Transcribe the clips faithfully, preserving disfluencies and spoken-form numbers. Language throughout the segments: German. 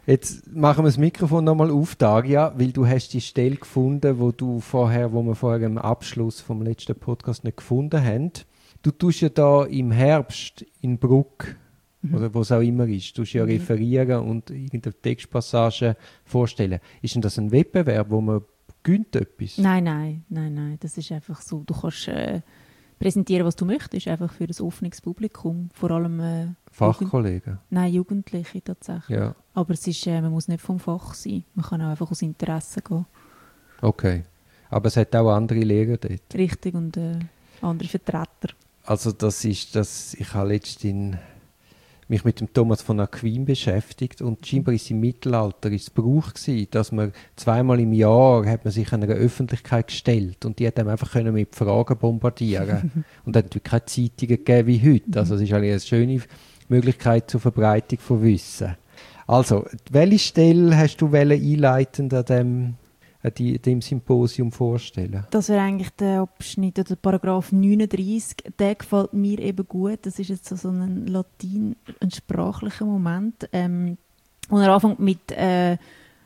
Jetzt machen wir das Mikrofon nochmal auf, Daria, weil du hast die Stelle gefunden, wo du vorher, wo wir vorher im Abschluss vom letzten Podcast nicht gefunden haben. Du tust ja da im Herbst in Bruck, mhm. oder wo es auch immer ist, tust ja mhm. referieren und irgendeine Textpassage vorstellen. Ist denn das ein Wettbewerb, wo man gönnt etwas? Nein, nein, nein, nein. Das ist einfach so. Du kannst äh, präsentieren, was du möchtest, einfach für das offenes Publikum, vor allem äh, Fachkollegen? Jugend- Nein, Jugendliche tatsächlich. Ja. Aber es ist, äh, man muss nicht vom Fach sein. Man kann auch einfach aus Interesse gehen. Okay. Aber es hat auch andere Lehrer dort? Richtig, und äh, andere Vertreter. Also das ist das, ich habe letztens mich mit dem Thomas von Aquin beschäftigt und scheinbar ist im Mittelalter ist es Brauch gewesen, dass man zweimal im Jahr hat man sich einer Öffentlichkeit gestellt und die hat einem einfach können mit Fragen bombardieren und hat natürlich keine Zeitungen gegeben wie heute. Also es ist eigentlich eine schöne Möglichkeit zur Verbreitung von Wissen. Also, welche Stelle hast du einleitend an dem, an die, dem Symposium vorstellen? Das wäre eigentlich der Abschnitt, oder Paragraph neununddreissig. Der gefällt mir eben gut. Das ist jetzt so, so ein Latein, ein sprachlicher Moment. Ähm, und er anfängt mit äh,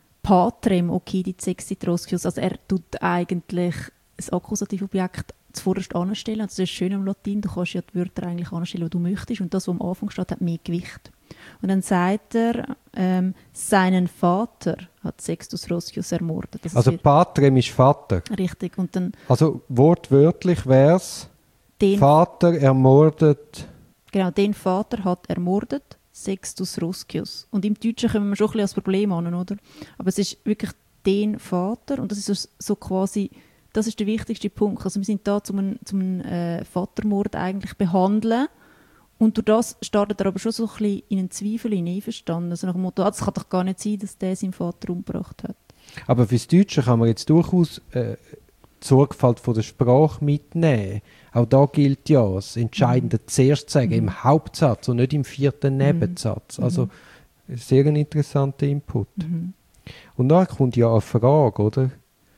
Patrem occidit sexit Roscius. Also er tut eigentlich ein Akkusativobjekt zuvorderst anstellen. Also das ist schön im Latein. Du kannst ja die Wörter eigentlich anstellen, die du möchtest. Und das, was am Anfang steht, hat mehr Gewicht. Und dann sagt er, ähm, seinen Vater hat Sextus Roscius ermordet. Das also Patrem ist Vater. Richtig. Und dann also wortwörtlich wäre es, Vater ermordet. Genau, den Vater hat ermordet Sextus Roscius. Und im Deutschen kommen wir schon ein bisschen als Problem an, oder? Aber es ist wirklich den Vater und das ist so, so quasi, das ist der wichtigste Punkt. Also wir sind da zum, zum äh, Vatermord eigentlich behandeln. Und durch das startet er aber schon so ein bisschen in einen Zweifel, in Einverstanden. Also nach dem Motto, ah, das kann doch gar nicht sein, dass der seinen Vater umgebracht hat. Aber fürs Deutsche kann man jetzt durchaus äh, die Sorgfalt von der Sprache mitnehmen. Auch da gilt ja, das Entscheidende mhm. zuerst sagen, mhm. im Hauptsatz und nicht im vierten Nebensatz. Mhm. Also sehr ein interessanter Input. Mhm. Und dann kommt ja eine Frage, oder?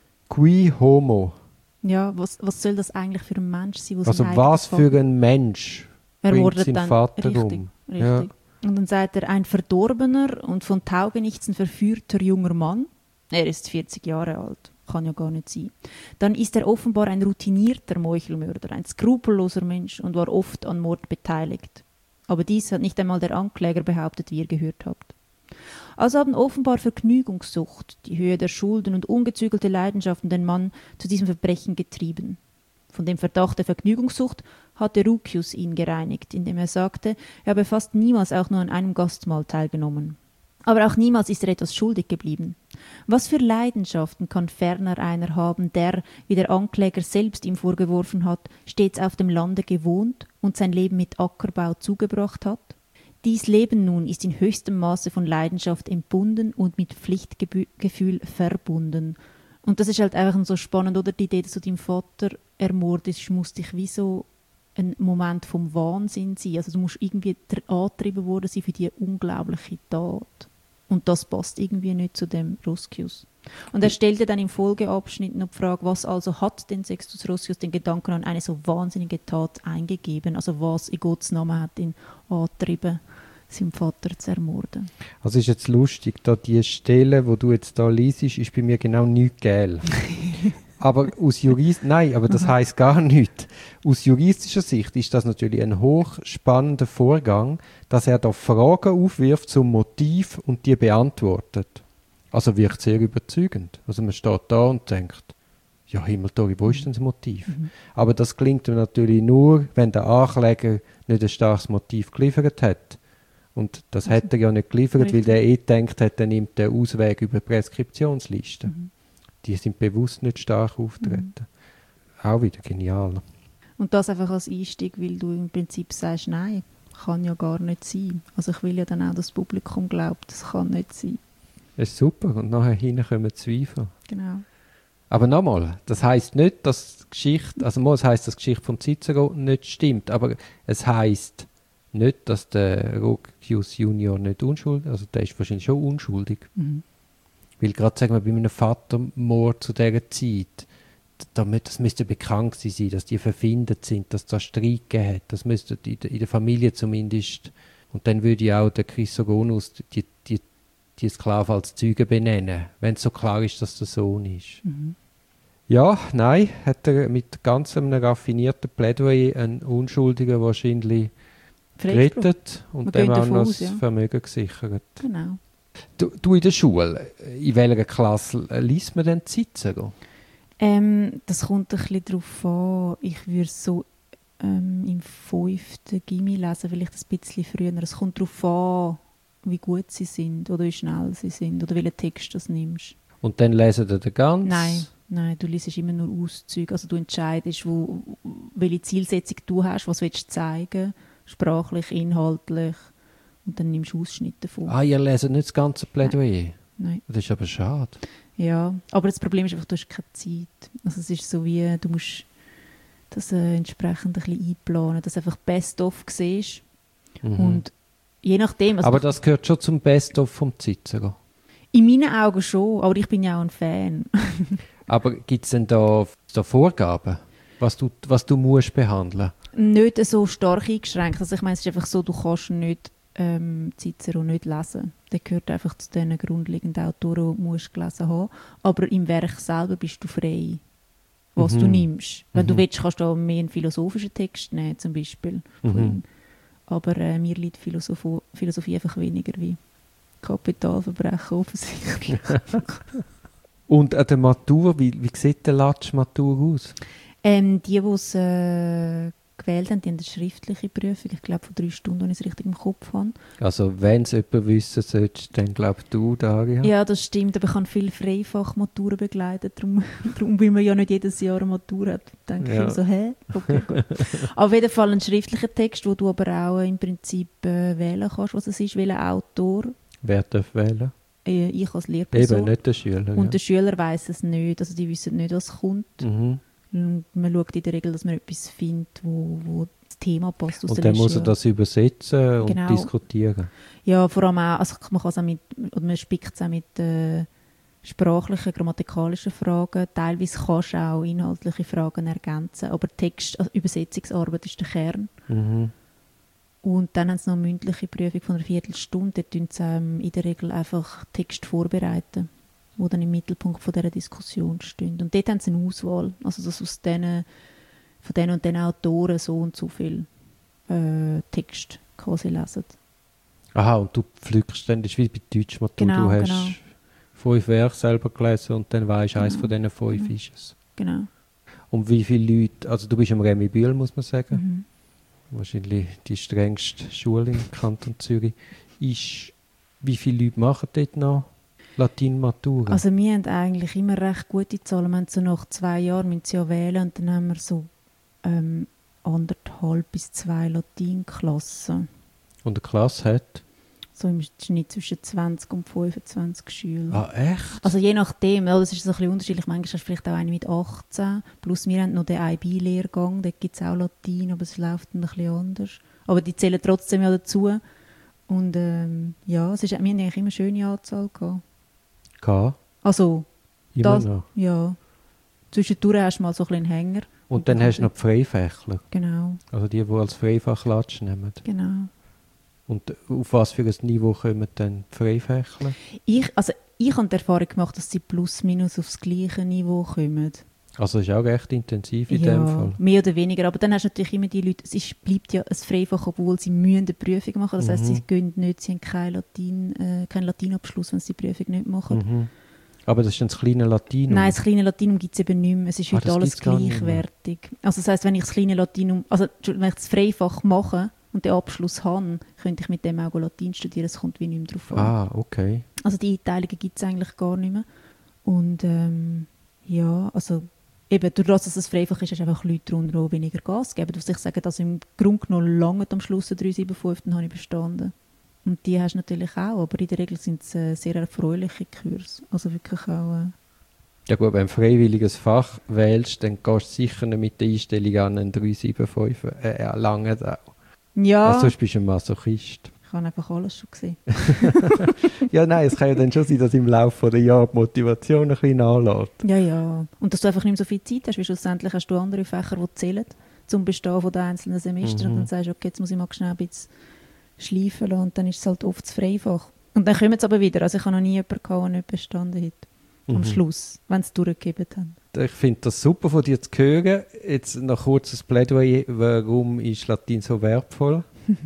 Qui homo? Ja, was, was soll das eigentlich für ein Mensch sein? Also was für ein Mensch bringt seinen Vater richtig, um? Richtig. Ja. Und dann sagt er, ein verdorbener und von Taugenichtsen verführter junger Mann. Er ist vierzig Jahre alt. Kann ja gar nicht sein. Dann ist er offenbar ein routinierter Meuchelmörder, ein skrupelloser Mensch und war oft an Mord beteiligt. Aber dies hat nicht einmal der Ankläger behauptet, wie ihr gehört habt. Also haben offenbar Vergnügungssucht, die Höhe der Schulden und ungezügelte Leidenschaften den Mann zu diesem Verbrechen getrieben. Von dem Verdacht der Vergnügungssucht hatte Rucius ihn gereinigt, indem er sagte, er habe fast niemals auch nur an einem Gastmahl teilgenommen. Aber auch niemals ist er etwas schuldig geblieben. Was für Leidenschaften kann ferner einer haben, der, wie der Ankläger selbst ihm vorgeworfen hat, stets auf dem Lande gewohnt und sein Leben mit Ackerbau zugebracht hat? Dies Leben nun ist in höchstem Maße von Leidenschaft entbunden und mit Pflichtgefühl verbunden. Und das ist halt einfach so spannend, oder? Die Idee, dass du deinem Vater ermordest, muss dich wie so ein Moment vom Wahnsinn sein. Also du musst irgendwie angetrieben worden sein für diese unglaubliche Tat. Und das passt irgendwie nicht zu dem Roscius. Und er stellte dann im Folgeabschnitt noch die Frage, was also hat denn Sextus Roscius den Gedanken an eine so wahnsinnige Tat eingegeben? Also was in Gottes Namen hat ihn angetrieben, seinen Vater zu ermorden? Also ist jetzt lustig, da die Stelle, wo du jetzt da liest, ist bei mir genau nicht gel. Aber aus Jurist, nein, aber das heisst gar nichts. Aus juristischer Sicht ist das natürlich ein hochspannender Vorgang, dass er da Fragen aufwirft zum Motiv und die beantwortet. Also wirkt sehr überzeugend. Also man steht da und denkt, ja Himmeltori, wo ist denn das Motiv? Mhm. Aber das gelingt ihm natürlich nur, wenn der Ankläger nicht ein starkes Motiv geliefert hat. Und das also, hat er ja nicht geliefert, richtig. Weil der eh gedacht hat, er nimmt den Ausweg über Preskriptionsliste. Mhm. Die sind bewusst nicht stark auftreten. Mhm. Auch wieder genial. Und das einfach als Einstieg, weil du im Prinzip sagst, nein, kann ja gar nicht sein. Also ich will ja dann auch, dass das Publikum glaubt, das kann nicht sein. Das ist super. Und nachher hinten kommen Zweifel. Genau. Aber nochmal, das heisst nicht, dass die Geschichte, also mal, es heisst, dass die Geschichte von Cicero nicht stimmt, aber es heisst nicht, dass der Roscius Junior nicht unschuldig, also der ist wahrscheinlich schon unschuldig. Mhm. Weil gerade, sagen wir, bei einem Vatermord zu dieser Zeit, das müsste bekannt sein, dass die verfindet sind, dass es da Streit gegeben hat. Das müsste in der Familie zumindest. Und dann würde ja auch der Chrysogonus die, die, die Sklaven als Zeugen benennen, wenn es so klar ist, dass der Sohn ist. Mhm. Ja, nein, hat er mit ganz einem raffinierten Plädoyer einen Unschuldigen wahrscheinlich gerettet und Wir dem gehen auch davon noch aus, das ja. Vermögen gesichert. Genau. Du, du in der Schule, in welcher Klasse liest man denn Cicero? Ähm, das kommt ein bisschen darauf an. Ich würde so ähm, im fünften Gymi lesen, vielleicht ein bisschen früher. Es kommt darauf an, wie gut sie sind oder wie schnell sie sind oder welchen Text du nimmst. Und dann lesen Sie den ganzen? Nein, nein, du liest immer nur Auszüge. Also du entscheidest, wo, welche Zielsetzung du hast, was willst du zeigen, sprachlich, inhaltlich. Und dann nimmst du Ausschnitte davon. Ah, ihr lest nicht das ganze Plädoyer? Nein. Das ist aber schade. Ja, aber das Problem ist einfach, du hast keine Zeit. Also es ist so wie, du musst das äh, entsprechend ein bisschen einplanen, dass du einfach Best-of siehst. Mhm. Und je nachdem... Also aber das gehört schon zum Best-of vom Cicero. In meinen Augen schon, aber ich bin ja auch ein Fan. Aber gibt es denn da, da Vorgaben, was du, was du musst behandeln? Nicht so stark eingeschränkt. Also ich meine, es ist einfach so, du kannst nicht ähm, Cicero nicht lesen. Der gehört einfach zu den grundlegenden Autoren, die du musst gelesen haben. Aber im Werk selber bist du frei, was Mhm. du nimmst. Wenn Mhm. du willst, kannst du auch mehr einen philosophischen Text nehmen, zum Beispiel. Von Mhm. ihm. Aber äh, mir liegt Philosoph- Philosophie einfach weniger wie Kapitalverbrechen offensichtlich. Und an der Matur, wie, wie sieht der Latsch-Matur aus? ähm, die, die es äh, gewählt haben, die haben eine schriftliche Prüfung, ich glaube von drei Stunden, wenn ich es richtig im Kopf habe. Also wenn es jemand wissen sollte, dann glaubst du, Daria? Ja, das stimmt, aber ich habe viele Freifach-Maturen begleitet, darum, darum, weil man ja nicht jedes Jahr eine Matur hat, denke Ja. ich so, hä? Okay, gut. Auf jeden Fall ein schriftlicher Text, wo du aber auch im Prinzip äh, wählen kannst, was es ist, welcher Autor. Wer darf wählen? Äh, ich als Lehrperson. Eben, nicht der Schüler. Und ja. der Schüler weiss es nicht, also die wissen nicht, was kommt. Mhm. Und man schaut in der Regel, dass man etwas findet, wo, wo das Thema passt aus Und der dann muss er Lektüre. das übersetzen und Genau. diskutieren. Ja, vor allem auch, also man kann es auch mit, oder man spickt es auch mit äh, sprachlichen, grammatikalischen Fragen. Teilweise kannst du auch inhaltliche Fragen ergänzen, aber Text, also Übersetzungsarbeit ist der Kern. Mhm. Und dann haben sie noch eine mündliche Prüfung von einer Viertelstunde. Dort tun sie ähm, in der Regel einfach Text vorbereiten, die dann im Mittelpunkt von dieser Diskussion stehen. Und dort haben sie eine Auswahl, also dass aus denen, von diesen und diesen Autoren so und so viel äh, Text quasi lesen. Aha, und du pflückst dann, das ist wie bei Deutschmatur, Genau, du hast genau. fünf Werke selber gelesen und dann weisst du, eins Genau. von diesen fünf Mhm. ist es. Genau. Und wie viele Leute, also du bist am Remy Bühl, muss man sagen, Mhm. wahrscheinlich die strengste Schule im Kanton Zürich, ist, wie viele Leute machen dort noch Latin-Matura? Also wir haben eigentlich immer recht gute Zahlen. Wir haben so nach zwei Jahren müssen sie ja wählen und dann haben wir so ähm, anderthalb bis zwei Latinklassen. Und eine Klasse hat? So im Schnitt zwischen zwanzig und fünfundzwanzig Schüler. Ah, echt? Also je nachdem, ja, das ist so ein bisschen unterschiedlich. Manchmal hast du vielleicht auch eine mit achtzehn. Plus wir haben noch den I B-Lehrgang, da gibt es auch Latin, aber es läuft dann ein bisschen anders. Aber die zählen trotzdem ja dazu. Und ähm, ja, es ist, wir haben eigentlich immer eine schöne Anzahl gehabt. K? Also, Immer das, noch. ja. Zwischendurch hast du mal so ein bisschen einen Hänger. Und dann hast du noch die Freifächler, Genau, also die, die als Freifach Latsch nehmen. genau. Und auf was für ein Niveau kommen dann die Freifächler? Ich, also, ich habe die Erfahrung gemacht, dass sie plus minus aufs gleiche Niveau kommen. Also das ist auch recht intensiv in ja, dem Fall. mehr oder weniger. Aber dann hast du natürlich immer die Leute, es ist, bleibt ja ein Freifach, obwohl sie müssen eine Prüfung machen. Das heisst, Mhm. sie gehen nicht, sie haben keinen Latin, äh, keinen Latinabschluss, wenn sie die Prüfung nicht machen. Mhm. Aber das ist dann das kleine Latinum? Nein, das kleine Latinum gibt es eben nicht mehr. Es ist Ah, heute das alles gibt's gar nicht mehr. gleichwertig. Also das heisst, wenn ich das kleine Latinum, also wenn ich das Freifach mache und den Abschluss habe, könnte ich mit dem auch Latin studieren. Es kommt wie nicht mehr drauf an. Ah, okay. Also die Einteilungen gibt es eigentlich gar nicht mehr. Und ähm, ja, also eben durch das, dass es Freifach ist, hast du einfach Leute darunter, die weniger Gas geben. Was ich sage, also im Grunde genommen lange am Schluss drei sieben fünf, dann habe ich bestanden. Und die hast du natürlich auch, aber in der Regel sind es äh, sehr erfreuliche Kurse. Also wirklich auch... Äh, Ja gut, wenn du ein freiwilliges Fach wählst, dann gehst du sicher nicht mit der Einstellung an einen drei sieben fünf. Äh, ja, lange auch. ja, Also, sonst bist du ein Masochist. ich habe einfach alles schon gesehen. Ja, nein, es kann ja dann schon sein, dass im Laufe der Jahre die Motivation ein bisschen nachlässt. Ja, ja. Und dass du einfach nicht mehr so viel Zeit hast, weil schlussendlich hast du andere Fächer, die zählen zum Bestehen von den einzelnen Semestern. Mhm. Und dann sagst du, okay, jetzt muss ich mal schnell ein bisschen schleifen lassen und dann ist es halt oft das Freifach. Und dann kommen sie aber wieder. Also ich habe noch nie jemanden gehabt, der nicht bestanden hat. Am Mhm. Schluss, wenn sie es durchgegeben haben. Ich finde das super von dir zu hören. Jetzt noch kurzes Plädoyer. Warum ist Latein so wertvoll?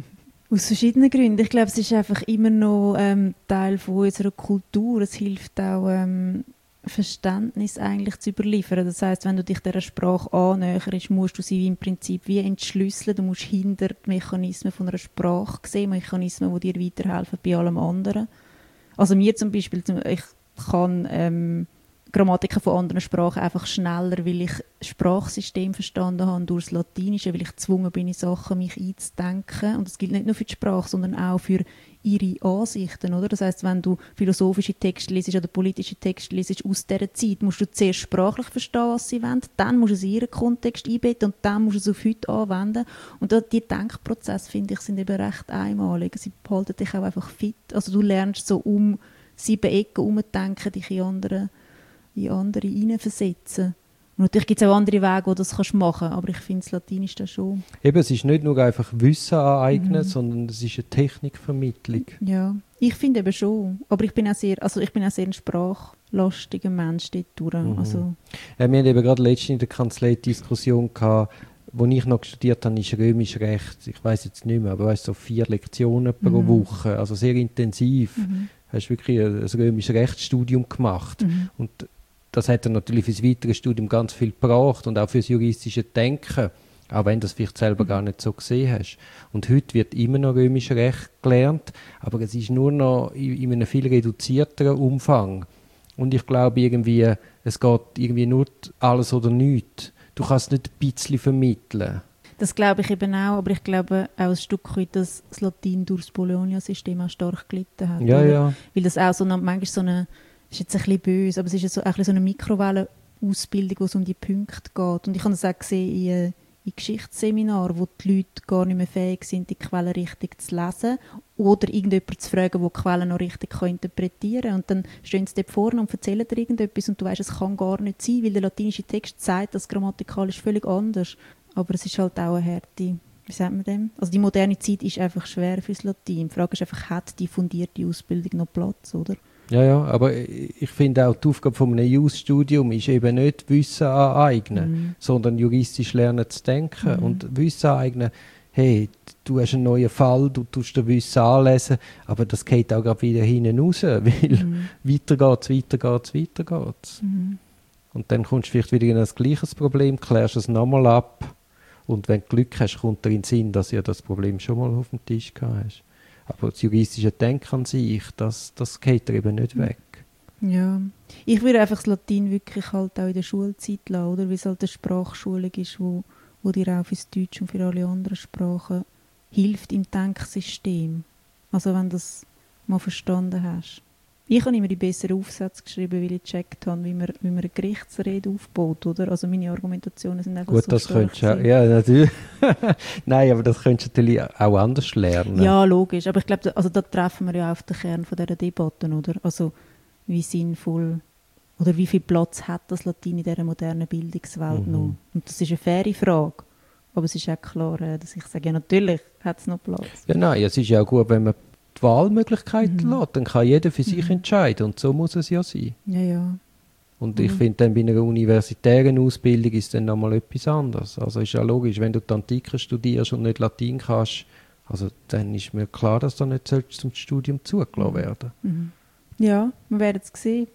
Aus verschiedenen Gründen. Ich glaube, es ist einfach immer noch ähm, Teil von unserer Kultur. Es hilft auch, ähm, Verständnis eigentlich zu überliefern. Das heisst, wenn du dich dieser Sprache annäherst, musst du sie im Prinzip wie entschlüsseln. Du musst hinter die Mechanismen von einer Sprache sehen, Mechanismen, die dir weiterhelfen bei allem anderen. Also mir zum Beispiel, ich kann ähm, Grammatiken von anderen Sprachen einfach schneller, weil ich das Sprachsystem verstanden habe durch das Latinische, weil ich gezwungen bin, in Sachen mich einzudenken. Und das gilt nicht nur für die Sprache, sondern auch für ihre Ansichten. Oder? Das heisst, wenn du philosophische Texte liest oder politische Texte liest aus dieser Zeit, musst du zuerst sprachlich verstehen, was sie wollen, dann musst du es in ihren Kontext einbetten und dann musst du es auf heute anwenden. Und da, die Denkprozesse, finde ich, sind eben recht einmalig. Sie behalten dich auch einfach fit. Also du lernst so um sieben Ecken herumdenken, dich in andere, in andere hineinversetzen. Und natürlich gibt es auch andere Wege, wo du das machen kannst, aber ich finde das Latinisch da schon. Eben, es ist nicht nur einfach Wissen aneignen, Mhm. sondern es ist eine Technikvermittlung. Ja, ich finde eben schon. Aber ich bin auch sehr, also ich bin auch sehr ein sprachlastiger Mensch dort durch. Mhm. Also, Ja, wir haben eben gerade letztens in der Kanzlei die Diskussion gehabt, wo ich noch studiert habe, ist Römisch Recht. Ich weiß jetzt nicht mehr, aber weißt, so vier Lektionen pro Mhm. Woche, also sehr intensiv. mhm. Hast wirklich ein, ein römisches Rechtsstudium gemacht. Mhm. Und das hat dann natürlich für das weitere Studium ganz viel gebracht und auch für das juristische Denken, auch wenn du das vielleicht selber gar nicht so gesehen hast. Und heute wird immer noch römisches Recht gelernt, aber es ist nur noch in, in einem viel reduzierteren Umfang. Und ich glaube irgendwie, es geht irgendwie nur alles oder nichts. Du kannst nicht ein bisschen vermitteln. Das glaube ich eben auch, aber ich glaube auch ein Stück weit, dass das Latein durch das Bologna-System auch stark gelitten hat. Ja, oder? ja. Weil das auch so eine, manchmal so eine, das ist jetzt ein bisschen böse, aber es ist ja so, ein bisschen so eine Mikrowellenausbildung, wo es um die Punkte geht. Und ich habe das auch gesehen in, äh, in Geschichtsseminaren, wo die Leute gar nicht mehr fähig sind, die Quellen richtig zu lesen oder irgendjemanden zu fragen, der die Quellen noch richtig kann interpretieren kann. Und dann stehen sie dort vorne und erzählen dir irgendetwas und du weißt, es kann gar nicht sein, weil der latinische Text sagt, das grammatikalisch völlig anders. Aber es ist halt auch eine Härte, wie sagt man dem? Also die moderne Zeit ist einfach schwer fürs Latein. Die Frage ist einfach, hat die fundierte Ausbildung noch Platz, oder? Ja, ja, aber ich finde auch, die Aufgabe von einem Jus-Studium ist eben nicht Wissen aneignen, Mhm. sondern juristisch lernen zu denken. Mhm. Und Wissen aneignen, hey, du hast einen neuen Fall, du tust dir Wissen anlesen, aber das geht auch gerade wieder hinten raus, weil Mhm. weiter geht's, weiter geht's, weiter geht's. Mhm. Und dann kommst du vielleicht wieder in ein gleiches Problem, klärst es nochmal ab und wenn du Glück hast, kommt dir in den Sinn, dass du ja das Problem schon mal auf dem Tisch gehabt hast. Aber das juristische Denken an sich, das, das geht dir eben nicht weg. Ja, ich würde einfach das Latein wirklich halt auch in der Schulzeit lassen, oder? Weil es halt eine Sprachschulung ist, wo, wo dir auch fürs Deutsch und für alle anderen Sprachen hilft im Denksystem. Also wenn du das mal verstanden hast. Ich habe immer die besseren Aufsätze geschrieben, weil ich gecheckt habe, wie man, wie man eine Gerichtsrede aufbaut, oder? Also meine Argumentationen sind einfach Gut, so das stark könntest du auch, gewesen. ja, natürlich. Nein, aber das könntest du natürlich auch anders lernen. Ja, logisch. Aber ich glaube, da, also da treffen wir ja auf den Kern von dieser Debatte, oder? Also wie sinnvoll oder wie viel Platz hat das Latein in dieser modernen Bildungswelt Mhm. noch? Und das ist eine faire Frage. Aber es ist auch klar, äh, dass ich sage, ja, natürlich hat es noch Platz. Ja, nein, es ist ja auch gut, wenn man die Wahlmöglichkeiten Mhm. lässt, dann kann jeder für sich Mhm. entscheiden und so muss es ja sein. Ja, ja. Und Mhm. ich finde, dann bei einer universitären Ausbildung ist dann nochmal etwas anderes. Also ist ja logisch, wenn du die Antike studierst und nicht Latein kannst, also dann ist mir klar, dass du nicht sollst zum Studium zugelassen werden. Mhm. Ja, wir werden es sehen.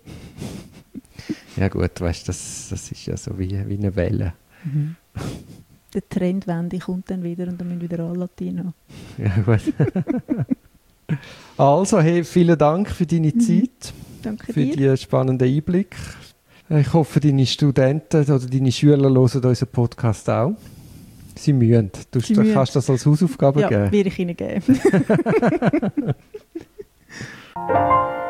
Ja gut, weißt, das, das ist ja so wie, wie eine Welle. Mhm. Der Trendwende kommt dann wieder und dann müssen wieder alle Latein haben. Ja, gut. Also, hey, vielen Dank für deine Mhm. Zeit, Danke für dir. die spannenden Einblick. Ich hoffe, deine Studenten oder deine Schüler hören unseren Podcast auch. Sie mühen. Du Sie kannst mühen. das als Hausaufgabe Ja, geben. werde ich Ihnen geben.